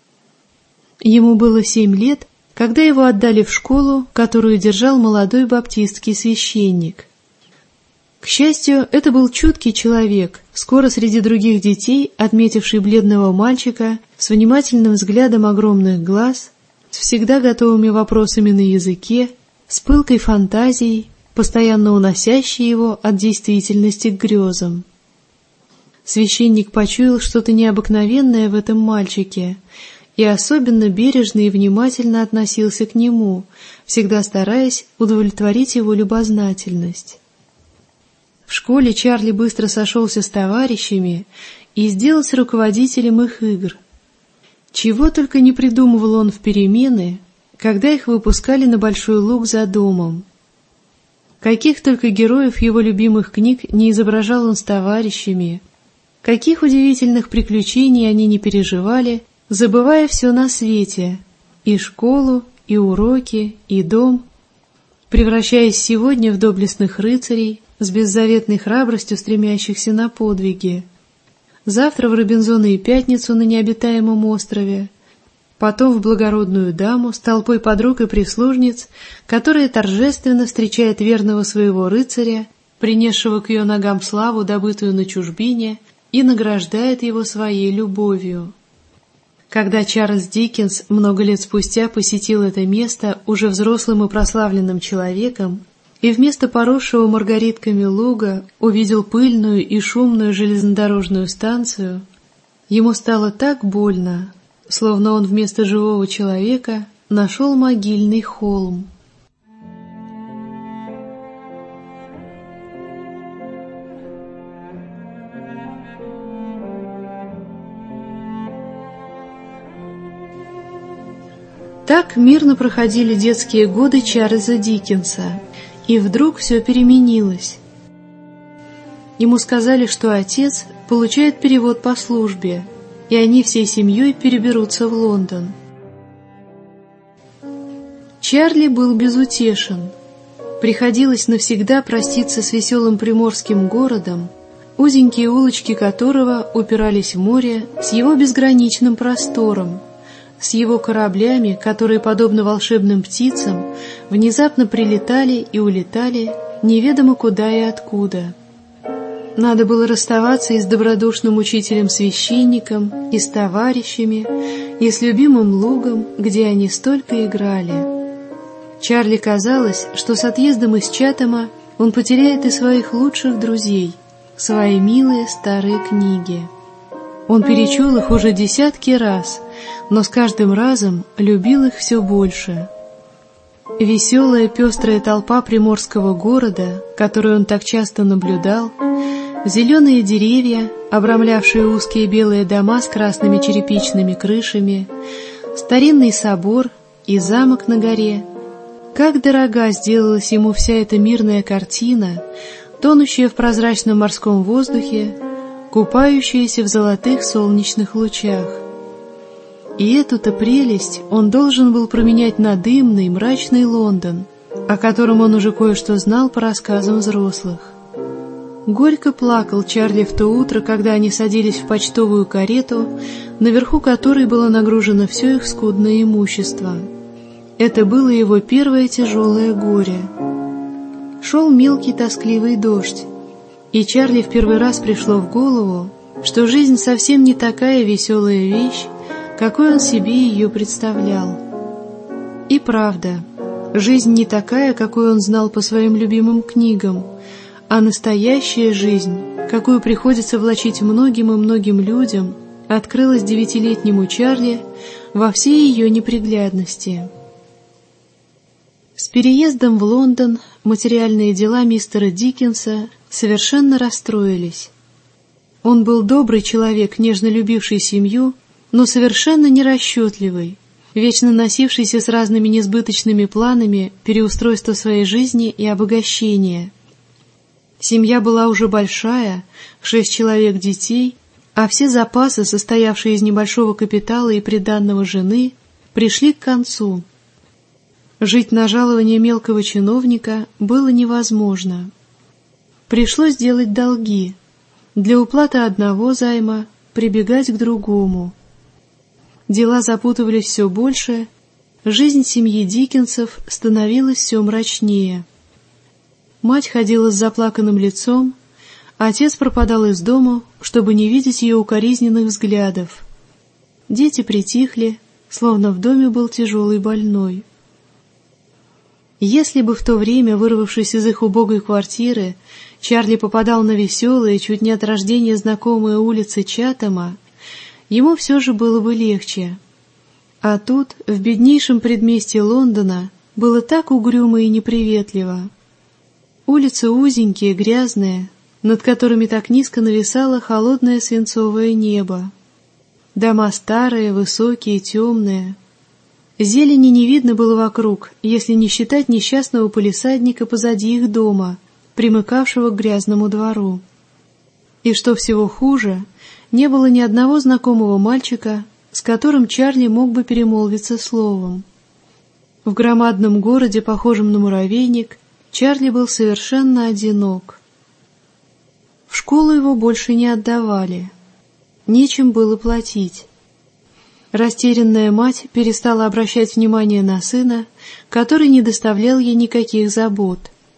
[SPEAKER 6] Ему было 7 лет, когда его отдали в школу, которую держал молодой баптистский священник. К счастью, это был чуткий человек, скоро среди других детей, отметивший бледного мальчика с внимательным взглядом огромных глаз, с всегда готовыми вопросами на языке, с пылкой фантазией, постоянно уносящей его от действительности к грезам. Священник почуял что-то необыкновенное в этом мальчике и особенно бережно и внимательно относился к нему, всегда стараясь удовлетворить его любознательность. В школе Чарли быстро сошелся с товарищами и сделался руководителем их игр. Чего только не придумывал он в перемены, когда их выпускали на большой луг за домом. Каких только героев его любимых книг не изображал он с товарищами, каких удивительных приключений они не переживали, забывая все на свете, и школу, и уроки, и дом, превращаясь сегодня в доблестных рыцарей с беззаветной храбростью стремящихся на подвиги, завтра в Робинзона и Пятницу на необитаемом острове, потом в благородную даму с толпой подруг и прислужниц, которая торжественно встречает верного своего рыцаря, принесшего к ее ногам славу, добытую на чужбине, и награждает его своей любовью. Когда Чарльз Диккенс много лет спустя посетил это место уже взрослым и прославленным человеком, и вместо поросшего маргаритками луга увидел пыльную и шумную железнодорожную станцию, ему стало так больно, словно он вместо живого человека нашел могильный холм. Так мирно проходили детские годы Чарльза Диккенса, и вдруг все переменилось. Ему сказали, что отец получает перевод по службе, и они всей семьей переберутся в Лондон. Чарли был безутешен. Приходилось навсегда проститься с веселым приморским городом, узенькие улочки которого упирались в море с его безграничным простором, с его кораблями, которые, подобно волшебным птицам, внезапно прилетали и улетали неведомо куда и откуда. Надо было расставаться и с добродушным учителем-священником, и с товарищами, и с любимым лугом, где они столько играли. Чарли казалось, что с отъездом из Чатама он потеряет и своих лучших друзей, свои милые старые книги. Он перечел их уже десятки раз, но с каждым разом любил их все больше. Веселая пестрая толпа приморского города, которую он так часто наблюдал, зеленые деревья, обрамлявшие узкие белые дома с красными черепичными крышами, старинный собор и замок на горе. Как дорога сделалась ему вся эта мирная картина, тонущая в прозрачном морском воздухе, купающаяся в золотых солнечных лучах. И эту-то прелесть он должен был променять на дымный, мрачный Лондон, о котором он уже кое-что знал по рассказам взрослых. Горько плакал Чарли в то утро, когда они садились в почтовую карету, наверху которой было нагружено все их скудное имущество. Это было его первое тяжелое горе. Шел мелкий тоскливый дождь, и Чарли в первый раз пришло в голову, что жизнь совсем не такая веселая вещь, какой он себе ее представлял. И правда, жизнь не такая, какой он знал по своим любимым книгам, а настоящая жизнь, какую приходится влачить многим и многим людям, открылась 9-летнему Чарли во всей ее неприглядности. С переездом в Лондон материальные дела мистера Диккенса совершенно расстроились. Он был добрый человек, нежно любивший семью, но совершенно нерасчетливый, вечно носившийся с разными несбыточными планами переустройства своей жизни и обогащения. Семья была уже большая, 6 человек детей, а все запасы, состоявшие из небольшого капитала и приданного жены, пришли к концу. Жить на жалование мелкого чиновника было невозможно. Пришлось делать долги, для уплаты одного займа прибегать к другому. Дела запутывались все больше, жизнь семьи Диккенсов становилась все мрачнее. Мать ходила с заплаканным лицом, отец пропадал из дому, чтобы не видеть ее укоризненных взглядов. Дети притихли, словно в доме был тяжелый больной. Если бы в то время, вырвавшись из их убогой квартиры, Чарли попадал на веселые, чуть не от рождения знакомые улицы Чатама, ему все же было бы легче. А тут, в беднейшем предместье Лондона, было так угрюмо и неприветливо. Улицы узенькие, грязные, над которыми так низко нависало холодное свинцовое небо. Дома старые, высокие, темные. Зелени не видно было вокруг, если не считать несчастного палисадника позади их дома, примыкавшего к грязному двору. И что всего хуже, не было ни одного знакомого мальчика, с которым Чарли мог бы перемолвиться словом. В громадном городе, похожем на муравейник, Чарли был совершенно одинок. В школу его больше не отдавали. Нечем было платить. Растерянная мать перестала обращать внимание на сына, который не доставлял ей никаких забот.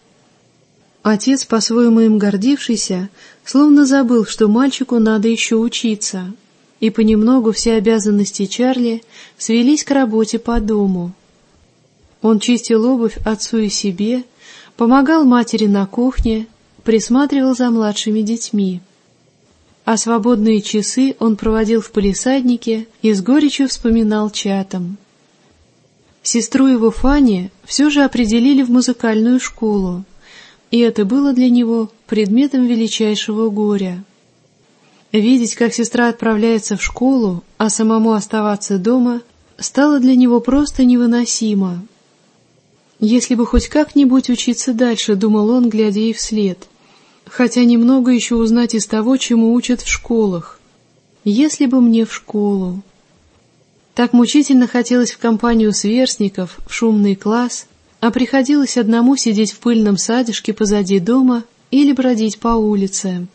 [SPEAKER 6] Отец, по-своему им гордившийся, словно забыл, что мальчику надо еще учиться, и понемногу все обязанности Чарли свелись к работе по дому. Он чистил обувь отцу и себе, помогал матери на кухне, присматривал за младшими детьми. А свободные часы он проводил в палисаднике и с горечью вспоминал Чатам. Сестру его Фанни все же определили в музыкальную школу, и это было для него предметом величайшего горя. Видеть, как сестра отправляется в школу, а самому оставаться дома, стало для него просто невыносимо. «Если бы хоть как-нибудь учиться дальше», — думал он, глядя ей вслед, «хотя немного еще узнать из того, чему учат в школах. Если бы мне в школу». Так мучительно хотелось в компанию сверстников, в шумный класс, а приходилось одному сидеть в пыльном садишке позади дома или бродить по улице.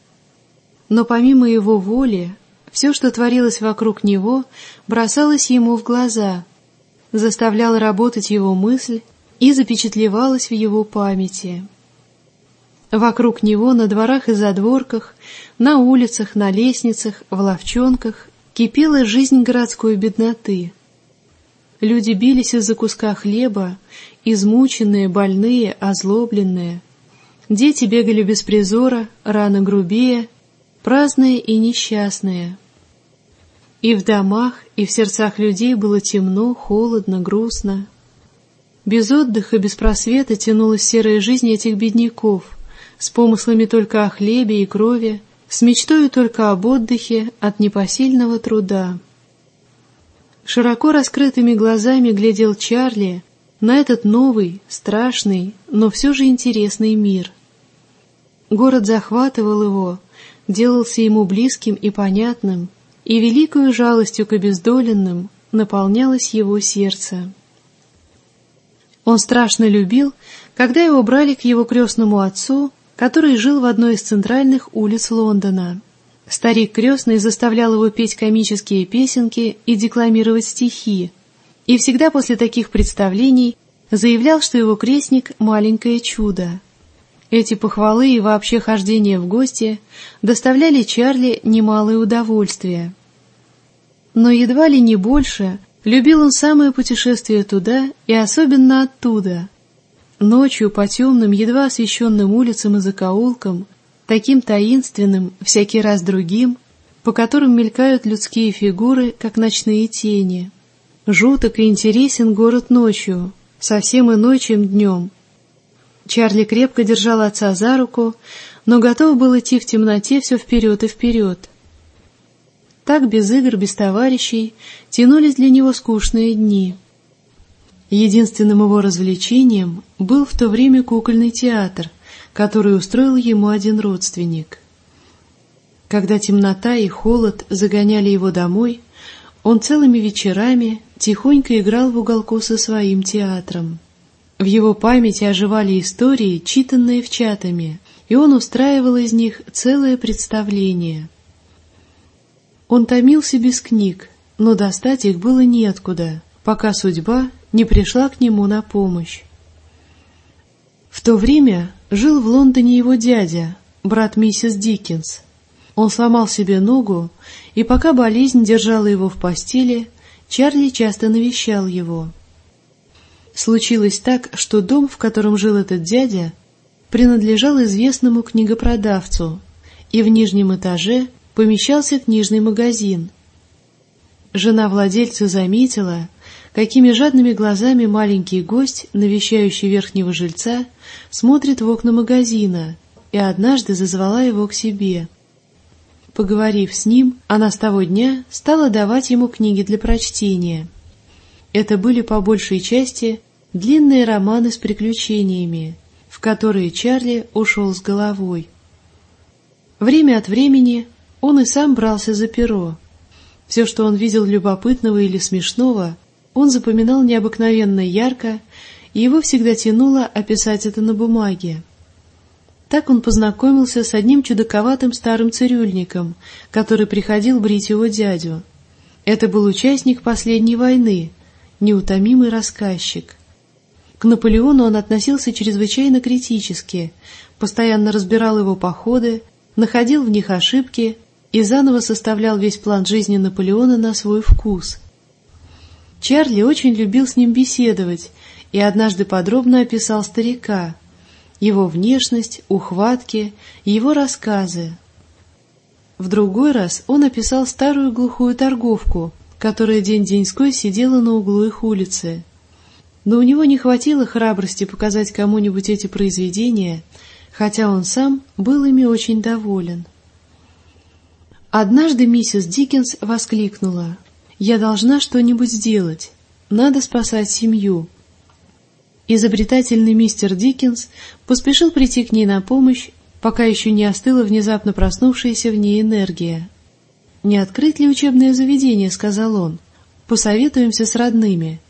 [SPEAKER 6] Но помимо его воли, все, что творилось вокруг него, бросалось ему в глаза, заставляло работать его мысль и запечатлевалось в его памяти. Вокруг него на дворах и задворках, на улицах, на лестницах, в лавчонках кипела жизнь городской бедноты. Люди бились из-за куска хлеба, измученные, больные, озлобленные. Дети бегали без призора, рано грубее, праздные и несчастные. И в домах, и в сердцах людей было темно, холодно, грустно. Без отдыха, без просвета тянулась серая жизнь этих бедняков, с помыслами только о хлебе и крови, с мечтою только об отдыхе от непосильного труда. Широко раскрытыми глазами глядел Чарли на этот новый, страшный, но все же интересный мир. Город захватывал его, делался ему близким и понятным, и великою жалостью к обездоленным наполнялось его сердце. Он страшно любил, когда его брали к его крестному отцу, который жил в одной из центральных улиц Лондона. Старик крестный заставлял его петь комические песенки и декламировать стихи, и всегда после таких представлений заявлял, что его крестник — маленькое чудо. Эти похвалы и вообще хождение в гости доставляли Чарли немалое удовольствие. Но едва ли не больше любил он самое путешествие туда и особенно оттуда. Ночью по темным, едва освещенным улицам и закоулкам, таким таинственным, всякий раз другим, по которым мелькают людские фигуры, как ночные тени. Жуток и интересен город ночью, совсем иной, чем днем. Чарли крепко держал отца за руку, но готов был идти в темноте все вперед и вперед. Так без игр, без товарищей тянулись для него скучные дни. Единственным его развлечением был в то время кукольный театр, который устроил ему один родственник. Когда темнота и холод загоняли его домой, он целыми вечерами тихонько играл в уголку со своим театром. В его памяти оживали истории, читанные в Чатами, и он устраивал из них целое представление. Он томился без книг, но достать их было неоткуда, пока судьба не пришла к нему на помощь. В то время жил в Лондоне его дядя, брат миссис Диккенс. Он сломал себе ногу, и пока болезнь держала его в постели, Чарли часто навещал его. Случилось так, что дом, в котором жил этот дядя, принадлежал известному книгопродавцу, и в нижнем этаже помещался книжный магазин. Жена владельца заметила, какими жадными глазами маленький гость, навещающий верхнего жильца, смотрит в окна магазина, и однажды зазвала его к себе. Поговорив с ним, она с того дня стала давать ему книги для прочтения. Это были по большей части длинные романы с приключениями, в которые Чарли ушел с головой. Время от времени он и сам брался за перо. Все, что он видел любопытного или смешного, он запоминал необыкновенно ярко, и его всегда тянуло описать это на бумаге. Так он познакомился с одним чудаковатым старым цирюльником, который приходил брить его дядю. Это был участник последней войны, неутомимый рассказчик. К Наполеону он относился чрезвычайно критически, постоянно разбирал его походы, находил в них ошибки и заново составлял весь план жизни Наполеона на свой вкус. Чарли очень любил с ним беседовать и однажды подробно описал старика, его внешность, ухватки, его рассказы. В другой раз он описал старую глухую торговку, которая день-деньской сидела на углу их улицы. Но у него не хватило храбрости показать кому-нибудь эти произведения, хотя он сам был ими очень доволен. Однажды миссис Диккенс воскликнула: «Я должна что-нибудь сделать, надо спасать семью». Изобретательный мистер Диккенс поспешил прийти к ней на помощь, пока еще не остыла внезапно проснувшаяся в ней энергия. «Не открыть ли учебное заведение?» — сказал он. «Посоветуемся с родными».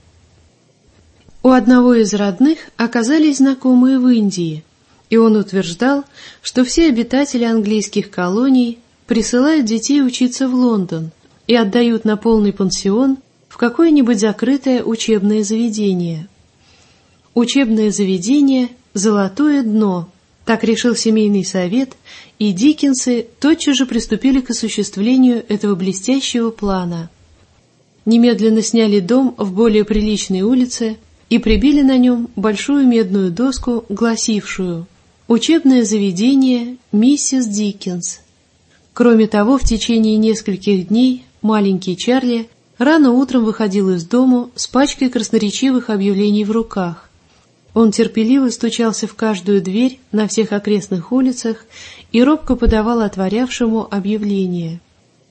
[SPEAKER 6] У одного из родных оказались знакомые в Индии, и он утверждал, что все обитатели английских колоний присылают детей учиться в Лондон и отдают на полный пансион в какое-нибудь закрытое учебное заведение. Учебное заведение — золотое дно, так решил семейный совет, и Диккенсы тотчас же приступили к осуществлению этого блестящего плана. Немедленно сняли дом в более приличной улице и прибили на нем большую медную доску, гласившую «Учебное заведение миссис Диккенс». Кроме того, в течение нескольких дней маленький Чарли рано утром выходил из дому с пачкой красноречивых объявлений в руках. Он терпеливо стучался в каждую дверь на всех окрестных улицах и робко подавал отворявшему объявление.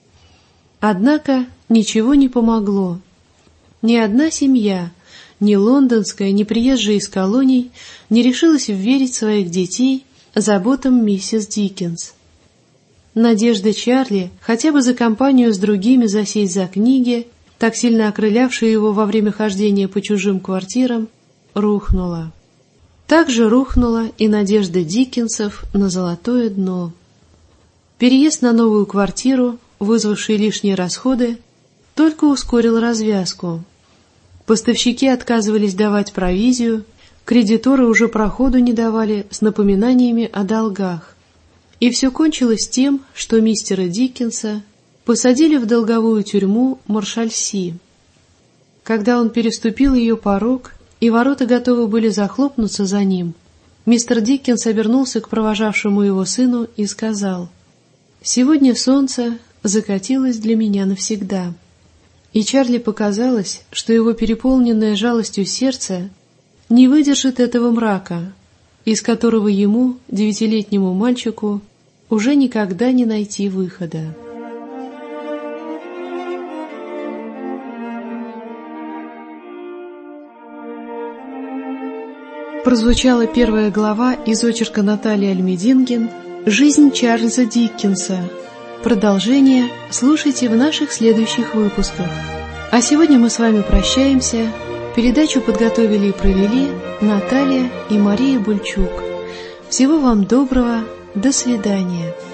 [SPEAKER 6] Однако ничего не помогло. Ни одна семья, ни лондонская, ни приезжая из колоний, не решилась вверить своих детей заботам миссис Диккенс. Надежда Чарли хотя бы за компанию с другими засесть за книги, так сильно окрылявшие его во время хождения по чужим квартирам, рухнула. Так же рухнула и надежда Диккенсов на золотое дно. Переезд на новую квартиру, вызвавший лишние расходы, только ускорил развязку. Поставщики отказывались давать провизию, кредиторы уже проходу не давали с напоминаниями о долгах. И все кончилось тем, что мистера Диккенса посадили в долговую тюрьму Маршальси. Когда он переступил ее порог, и ворота готовы были захлопнуться за ним, мистер Диккенс обернулся к провожавшему его сыну и сказал: «Сегодня солнце закатилось для меня навсегда». И Чарли показалось, что его переполненное жалостью сердце не выдержит этого мрака, из которого ему, 9-летнему мальчику, уже никогда не найти выхода. Прозвучала первая глава из очерка Натальи Альмедингин «Жизнь Чарльза Диккенса». Продолжение слушайте в наших следующих выпусках. А сегодня мы с вами прощаемся. Передачу подготовили и провели Наталья и Мария Бульчук. Всего вам доброго, до свидания.